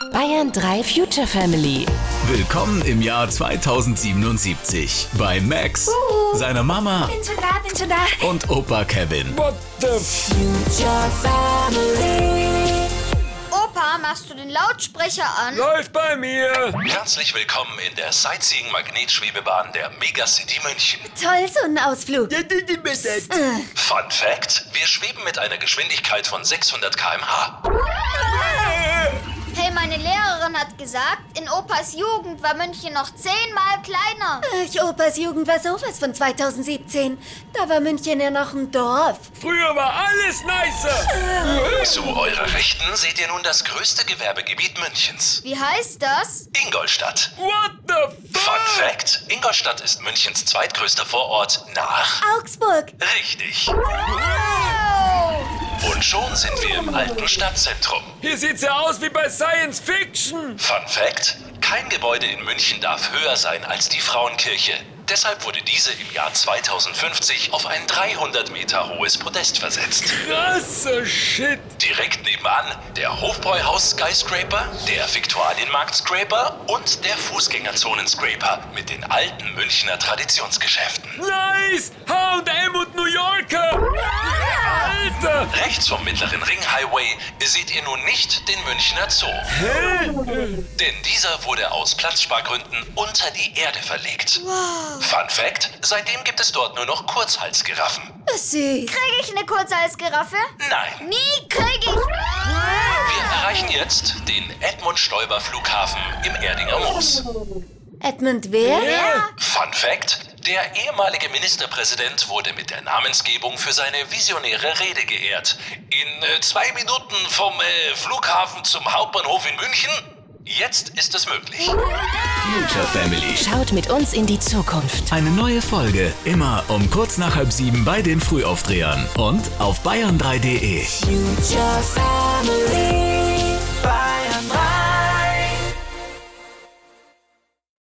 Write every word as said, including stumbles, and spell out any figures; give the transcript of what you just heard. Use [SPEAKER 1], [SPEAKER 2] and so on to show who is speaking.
[SPEAKER 1] Bayern drei Future Family.
[SPEAKER 2] Willkommen im Jahr zweitausendsiebenundsiebzig bei Max, uh, seiner Mama
[SPEAKER 3] bin schon da, bin schon da.
[SPEAKER 2] und Opa Kevin.
[SPEAKER 4] What the
[SPEAKER 3] Future Family. Opa, machst du den Lautsprecher an?
[SPEAKER 4] Läuft bei mir.
[SPEAKER 2] Herzlich willkommen in der Sightseeing-Magnetschwebebahn der Megacity München.
[SPEAKER 3] Toll, so ein Ausflug.
[SPEAKER 4] Ja, die, die bitte.
[SPEAKER 3] Äh.
[SPEAKER 2] Fun Fact: Wir schweben mit einer Geschwindigkeit von sechshundert Kilometer pro Stunde.
[SPEAKER 3] Hey, meine Lehrerin hat gesagt, in Opas Jugend war München noch zehnmal kleiner.
[SPEAKER 5] Ach, Opas Jugend war sowas von zweitausendsiebzehn. Da war München ja noch ein Dorf.
[SPEAKER 4] Früher war alles nicer.
[SPEAKER 2] Zu eurer Rechten seht ihr nun das größte Gewerbegebiet Münchens.
[SPEAKER 3] Wie heißt das?
[SPEAKER 2] Ingolstadt.
[SPEAKER 4] What the fuck?
[SPEAKER 2] Fun Fact: Ingolstadt ist Münchens zweitgrößter Vorort nach...
[SPEAKER 5] Augsburg.
[SPEAKER 2] Richtig.
[SPEAKER 3] Wow.
[SPEAKER 2] Und schon sind wir im alten Stadtzentrum.
[SPEAKER 4] Hier sieht's ja aus wie bei Science Fiction.
[SPEAKER 2] Fun Fact: Kein Gebäude in München darf höher sein als die Frauenkirche. Deshalb wurde diese im Jahr zweitausendfünfzig auf ein dreihundert Meter hohes Podest versetzt.
[SPEAKER 4] Krasser Shit.
[SPEAKER 2] Direkt nebenan der Hofbräuhaus-Skyscraper, der Viktualienmarkt-Scraper und der Fußgängerzonen-Scraper mit den alten Münchner Traditionsgeschäften.
[SPEAKER 4] Nice. H und M und New Yorker. Alter.
[SPEAKER 2] Rechts vom mittleren Ring-Highway seht ihr nun nicht den Münchner Zoo.
[SPEAKER 4] Hä?
[SPEAKER 2] Denn dieser wurde aus Platzspargründen unter die Erde verlegt.
[SPEAKER 3] Wow.
[SPEAKER 2] Fun Fact: Seitdem gibt es dort nur noch Kurzhalsgiraffen.
[SPEAKER 5] Süß.
[SPEAKER 3] Krieg ich eine Kurzhalsgiraffe?
[SPEAKER 2] Nein.
[SPEAKER 3] Nie krieg ich.
[SPEAKER 2] Wir erreichen jetzt den Edmund-Stoiber-Flughafen im Erdinger Moos.
[SPEAKER 5] Edmund wer?
[SPEAKER 3] Ja.
[SPEAKER 2] Fun Fact: Der ehemalige Ministerpräsident wurde mit der Namensgebung für seine visionäre Rede geehrt. In äh, zwei Minuten vom äh, Flughafen zum Hauptbahnhof in München. Jetzt ist es möglich. Future Family.
[SPEAKER 1] Schaut mit uns in die Zukunft.
[SPEAKER 2] Eine neue Folge, immer um kurz nach halb sieben bei den Frühaufdrehern und auf bayern drei punkt de.
[SPEAKER 3] Future Family.